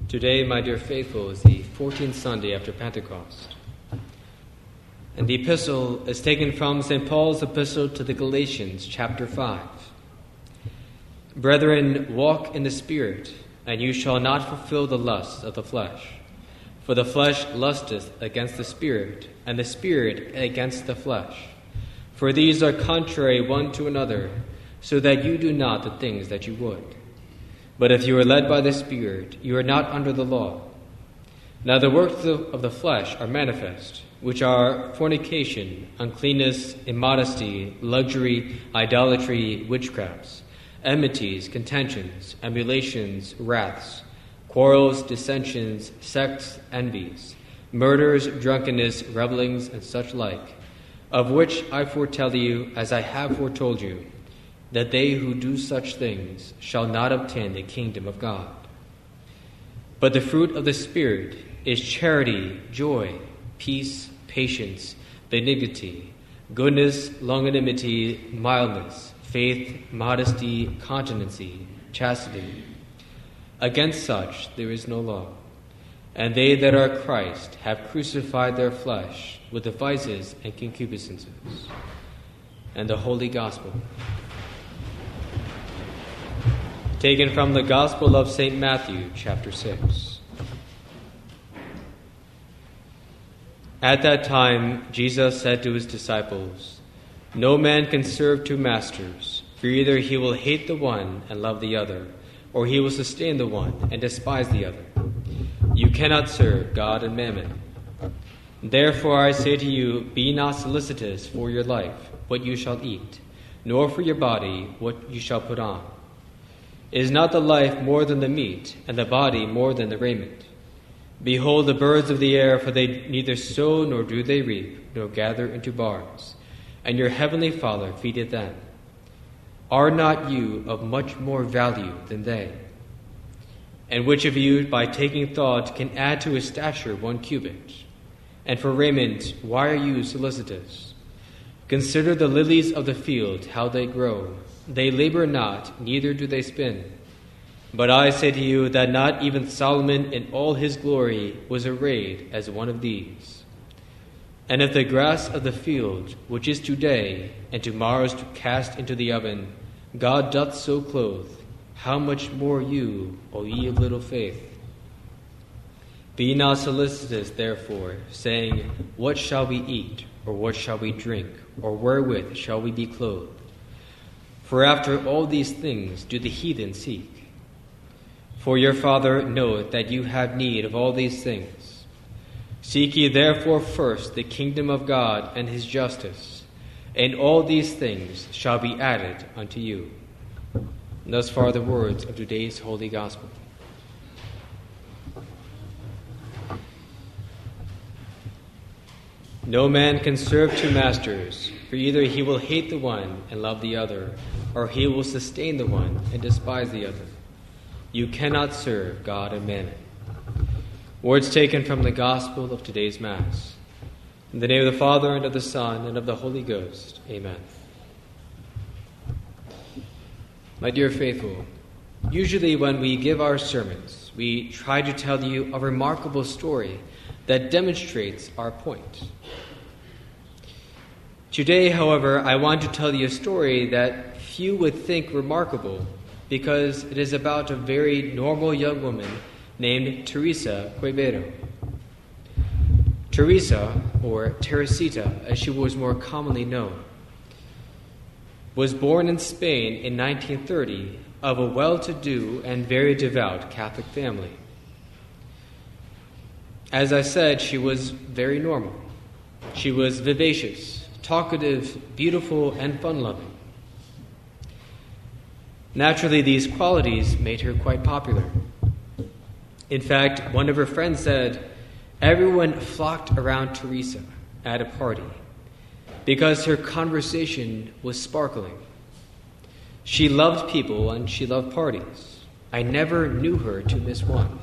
Today, my dear faithful, is the 14th Sunday after Pentecost. And the epistle is taken from St. Paul's epistle to the Galatians, chapter 5. Brethren, walk in the Spirit, and you shall not fulfill the lusts of the flesh. For the flesh lusteth against the Spirit, and the Spirit against the flesh. For these are contrary one to another, so that you do not the things that you would. But if you are led by the Spirit, you are not under the law. Now the works of the flesh are manifest, which are fornication, uncleanness, immodesty, luxury, idolatry, witchcrafts, enmities, contentions, emulations, wraths, quarrels, dissensions, sects, envies, murders, drunkenness, revellings, and such like, of which I foretell you, as I have foretold you, that they who do such things shall not obtain the kingdom of God. But the fruit of the Spirit is charity, joy, peace, patience, benignity, goodness, longanimity, mildness, faith, modesty, continency, chastity. Against such there is no law. And they that are Christ have crucified their flesh with the vices and concupiscences. And the Holy Gospel, taken from the Gospel of St. Matthew, chapter 6. At that time, Jesus said to his disciples, No man can serve two masters, for either he will hate the one and love the other, or he will sustain the one and despise the other. You cannot serve God and mammon. Therefore I say to you, be not solicitous for your life, what you shall eat, nor for your body, what you shall put on. Is not the life more than the meat, and the body more than the raiment? Behold the birds of the air, for they neither sow nor do they reap, nor gather into barns, and your heavenly Father feedeth them. Are not you of much more value than they? And which of you, by taking thought, can add to his stature 1 cubit? And for raiment, why are you solicitous? Consider the lilies of the field, how they grow. They labor not, neither do they spin. But I say to you that not even Solomon in all his glory was arrayed as one of these. And if the grass of the field, which is today and tomorrow is cast into the oven, God doth so clothe, how much more you, O ye of little faith? Be not solicitous, therefore, saying, What shall we eat, or what shall we drink, or wherewith shall we be clothed? For after all these things do the heathen seek. For your Father knoweth that you have need of all these things. Seek ye therefore first the kingdom of God and his justice, and all these things shall be added unto you. And thus far the words of today's Holy Gospel. No man can serve two masters, for either he will hate the one and love the other, or he will sustain the one and despise the other. You cannot serve God and mammon. Words taken from the Gospel of today's Mass. In the name of the Father, and of the Son, and of the Holy Ghost. Amen. My dear faithful, usually when we give our sermons, we try to tell you a remarkable story that demonstrates our point. Today, however, I want to tell you a story that few would think remarkable because it is about a very normal young woman named Teresa Quevedo. Teresa, or Teresita as she was more commonly known, was born in Spain in 1930 of a well-to-do and very devout Catholic family. As I said, she was very normal. She was vivacious, talkative, beautiful, and fun-loving. Naturally, these qualities made her quite popular. In fact, one of her friends said, everyone flocked around Teresa at a party because her conversation was sparkling. She loved people and she loved parties. I never knew her to miss one.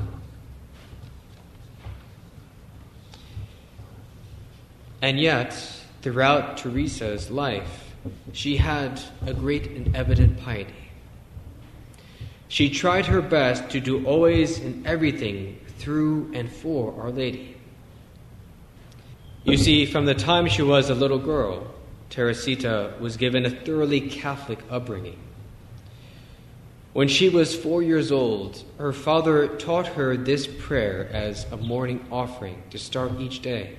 And yet, throughout Teresa's life, she had a great and evident piety. She tried her best to do always and everything through and for Our Lady. You see, from the time she was a little girl, Teresita was given a thoroughly Catholic upbringing. When she was 4 years old, her father taught her this prayer as a morning offering to start each day.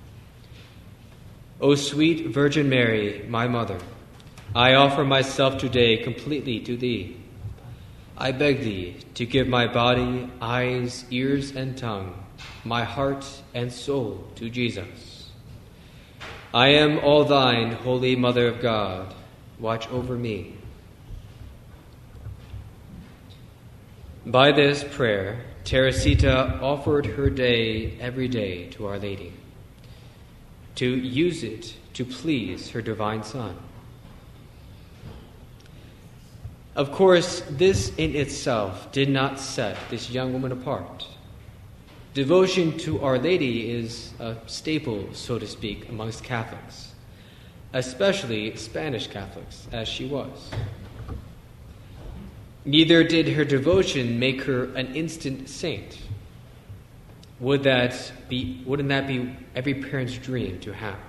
O sweet Virgin Mary, my mother, I offer myself today completely to thee. I beg thee to give my body, eyes, ears, and tongue, my heart and soul to Jesus. I am all thine, Holy Mother of God. Watch over me. By this prayer, Teresita offered her day every day to Our Lady, to use it to please her divine Son. Of course, this in itself did not set this young woman apart. Devotion to Our Lady is a staple, so to speak, amongst Catholics, especially Spanish Catholics, as she was. Neither did her devotion make her an instant saint. Wouldn't that be every parent's dream to have?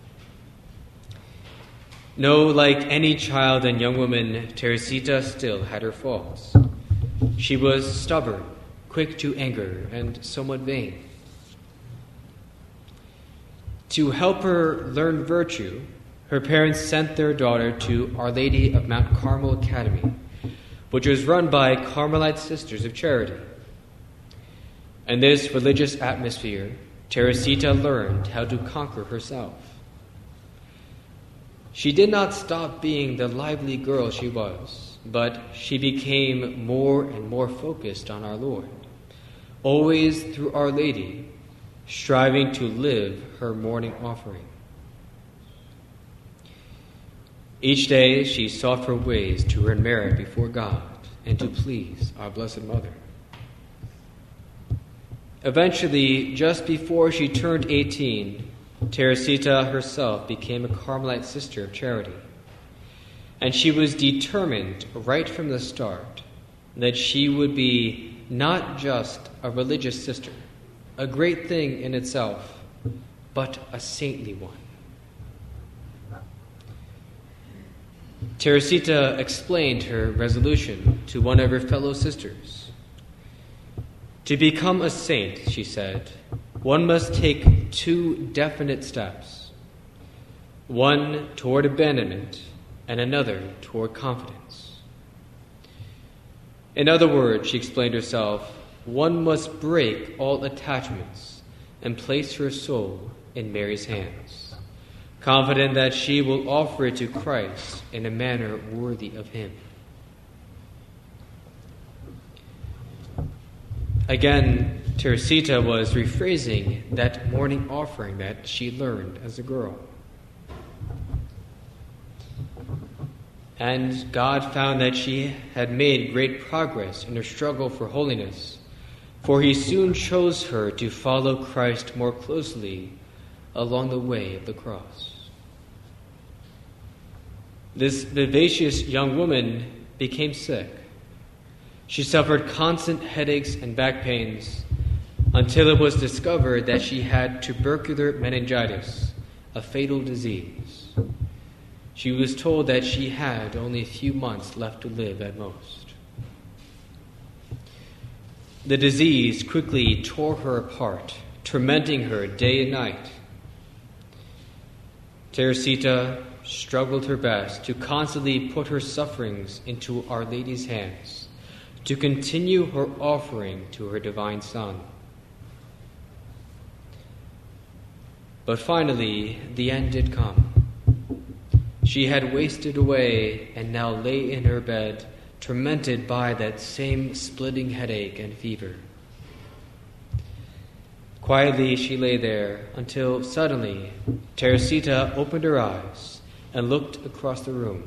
No, like any child and young woman, Teresita still had her faults. She was stubborn, quick to anger, and somewhat vain. To help her learn virtue, her parents sent their daughter to Our Lady of Mount Carmel Academy, which was run by Carmelite Sisters of Charity. In this religious atmosphere, Teresita learned how to conquer herself. She did not stop being the lively girl she was, but she became more and more focused on our Lord, always through Our Lady, striving to live her morning offering. Each day she sought for ways to earn merit before God and to please our Blessed Mother. Eventually, just before she turned 18, Teresita herself became a Carmelite Sister of Charity, and she was determined right from the start that she would be not just a religious sister, a great thing in itself, but a saintly one. Teresita explained her resolution to one of her fellow sisters. To become a saint, she said, one must take 2 definite steps, one toward abandonment and another toward confidence. In other words, she explained herself, one must break all attachments and place her soul in Mary's hands, confident that she will offer it to Christ in a manner worthy of him. Again, Teresita was rephrasing that morning offering that she learned as a girl. And God found that she had made great progress in her struggle for holiness, for he soon chose her to follow Christ more closely along the way of the cross. This vivacious young woman became sick. She suffered constant headaches and back pains until it was discovered that she had tubercular meningitis, a fatal disease. She was told that she had only a few months left to live at most. The disease quickly tore her apart, tormenting her day and night. Teresita struggled her best to constantly put her sufferings into Our Lady's hands, to continue her offering to her divine Son. But finally, the end did come. She had wasted away and now lay in her bed, tormented by that same splitting headache and fever. Quietly she lay there until suddenly Teresita opened her eyes and looked across the room.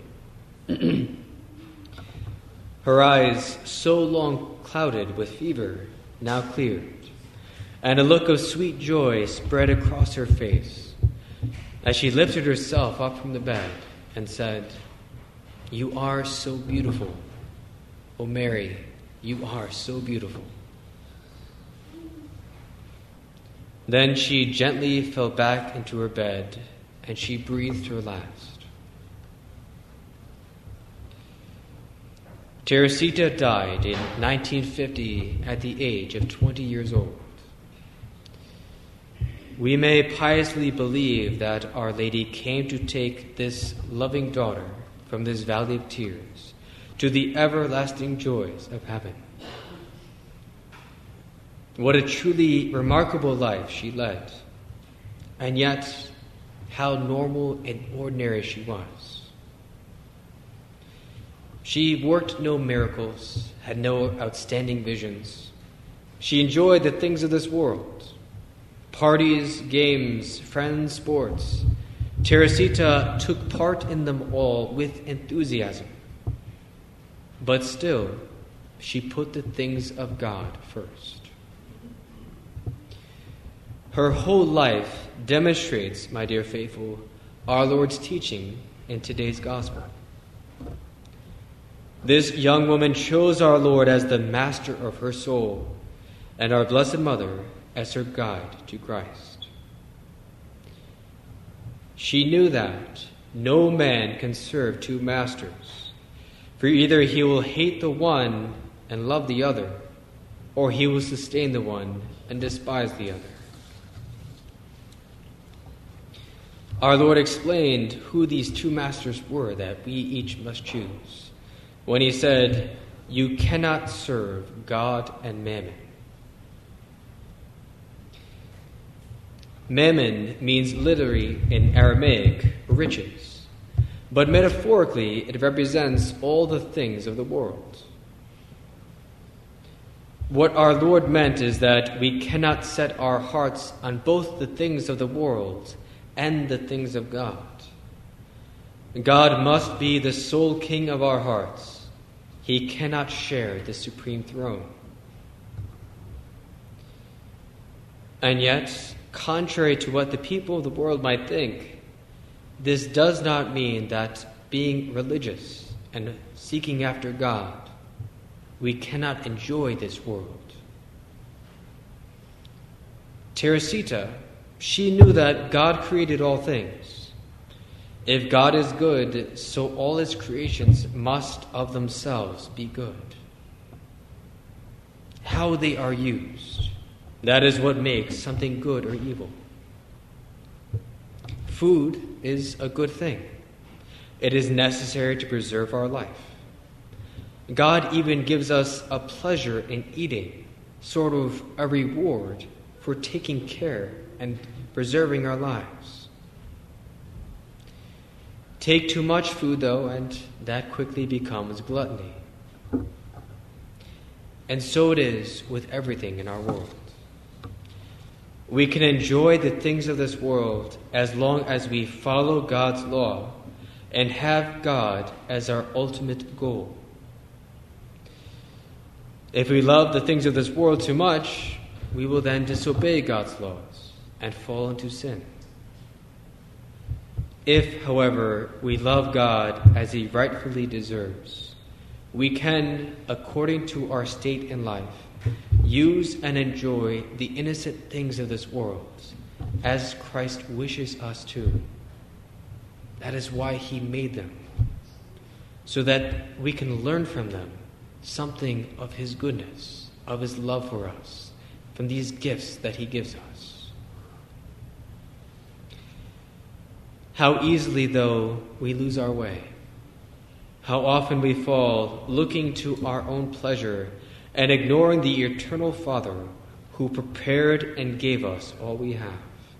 Her eyes, so long clouded with fever, now cleared, and a look of sweet joy spread across her face as she lifted herself up from the bed and said, "You are so beautiful." "O Mary, you are so beautiful." Then she gently fell back into her bed, and she breathed her last. Teresita died in 1950 at the age of 20 years old. We may piously believe that Our Lady came to take this loving daughter from this valley of tears to the everlasting joys of heaven. What a truly remarkable life she led, and yet how normal and ordinary she was. She worked no miracles, had no outstanding visions. She enjoyed the things of this world: parties, games, friends, sports. Teresita took part in them all with enthusiasm. But still, she put the things of God first. Her whole life demonstrates, my dear faithful, our Lord's teaching in today's gospel. This young woman chose our Lord as the master of her soul, and our Blessed Mother as her guide to Christ. She knew that no man can serve two masters, for either he will hate the one and love the other, or he will sustain the one and despise the other. Our Lord explained who these two masters were that we each must choose when he said, "You cannot serve God and mammon." Mammon means literally in Aramaic, riches, but metaphorically it represents all the things of the world. What our Lord meant is that we cannot set our hearts on both the things of the world and the things of God. God must be the sole king of our hearts. He cannot share the supreme throne. And yet, contrary to what the people of the world might think, this does not mean that being religious and seeking after God, we cannot enjoy this world. Teresita, she knew that God created all things. If God is good, so all his creations must of themselves be good. How they are used, that is what makes something good or evil. Food is a good thing. It is necessary to preserve our life. God even gives us a pleasure in eating, sort of a reward for taking care and preserving our lives. Take too much food, though, and that quickly becomes gluttony. And so it is with everything in our world. We can enjoy the things of this world as long as we follow God's law and have God as our ultimate goal. If we love the things of this world too much, we will then disobey God's laws and fall into sin. If, however, we love God as he rightfully deserves, we can, according to our state in life, use and enjoy the innocent things of this world as Christ wishes us to. That is why he made them, so that we can learn from them something of his goodness, of his love for us, from these gifts that he gives us. How easily, though, we lose our way. How often we fall looking to our own pleasure and ignoring the eternal Father who prepared and gave us all we have.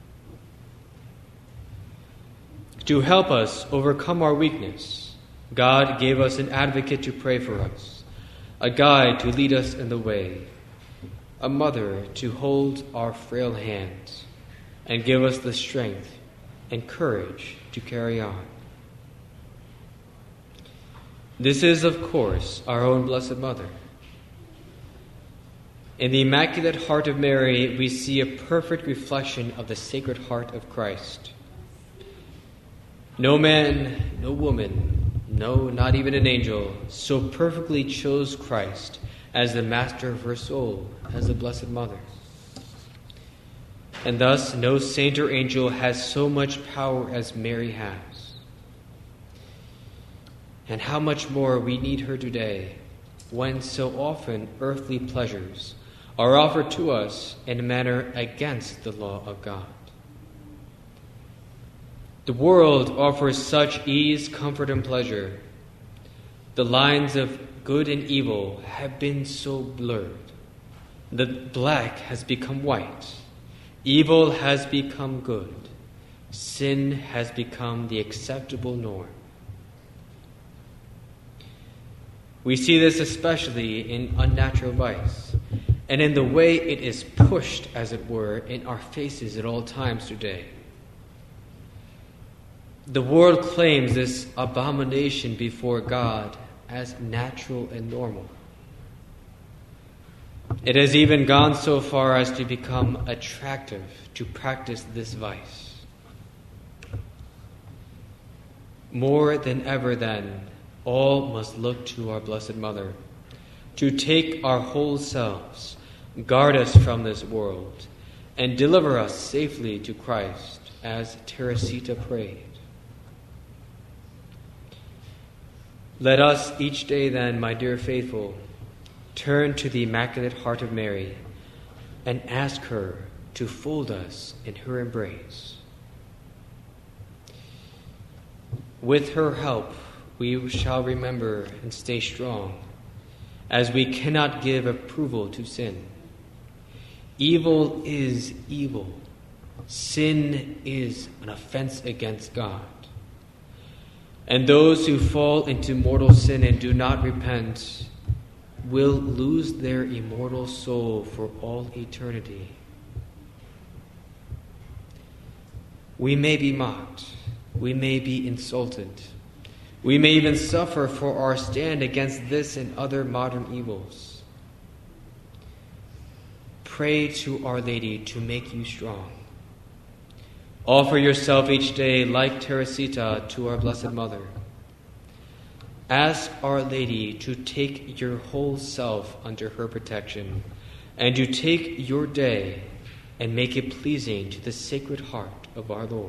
To help us overcome our weakness, God gave us an advocate to pray for us, a guide to lead us in the way, a mother to hold our frail hands and give us the strength and courage to carry on. This is, of course, our own Blessed Mother. In the Immaculate Heart of Mary, we see a perfect reflection of the Sacred Heart of Christ. No man, no woman, no, not even an angel, so perfectly chose Christ as the master of her soul, as the Blessed Mother. And thus, no saint or angel has so much power as Mary has. And how much more we need her today, when so often earthly pleasures are offered to us in a manner against the law of God. The world offers such ease, comfort, and pleasure. The lines of good and evil have been so blurred. The black has become white. Evil has become good. Sin has become the acceptable norm. We see this especially in unnatural vice, and in the way it is pushed, as it were, in our faces at all times today. The world claims this abomination before God as natural and normal. It has even gone so far as to become attractive to practice this vice. More than ever, then, all must look to our Blessed Mother to take our whole selves, guard us from this world, and deliver us safely to Christ, as Teresita prayed. Let us each day then, my dear faithful, turn to the Immaculate Heart of Mary and ask her to fold us in her embrace. With her help, we shall remember and stay strong, as we cannot give approval to sin. Evil is evil. Sin is an offense against God. And those who fall into mortal sin and do not repent will lose their immortal soul for all eternity. We may be mocked. We may be insulted. We may even suffer for our stand against this and other modern evils. Pray to Our Lady to make you strong. Offer yourself each day, like Teresita, to our Blessed Mother. Ask Our Lady to take your whole self under her protection, and to take your day and make it pleasing to the Sacred Heart of our Lord.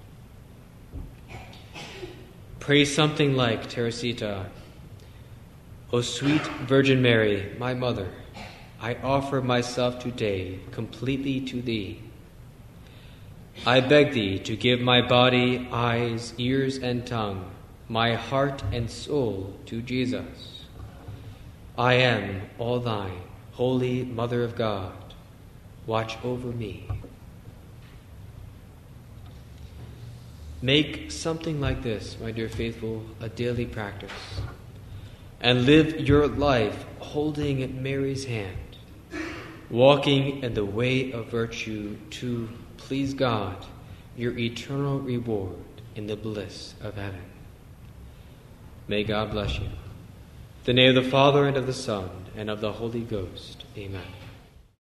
Pray something like Teresita. O sweet Virgin Mary, my Mother, I offer myself today completely to Thee. I beg Thee to give my body, eyes, ears, and tongue, my heart and soul to Jesus. I am all Thine, Holy Mother of God. Watch over me. Make something like this, my dear faithful, a daily practice, and live your life holding Mary's hand, walking in the way of virtue to please God, your eternal reward in the bliss of heaven. May God bless you. In the name of the Father, and of the Son, and of the Holy Ghost. Amen.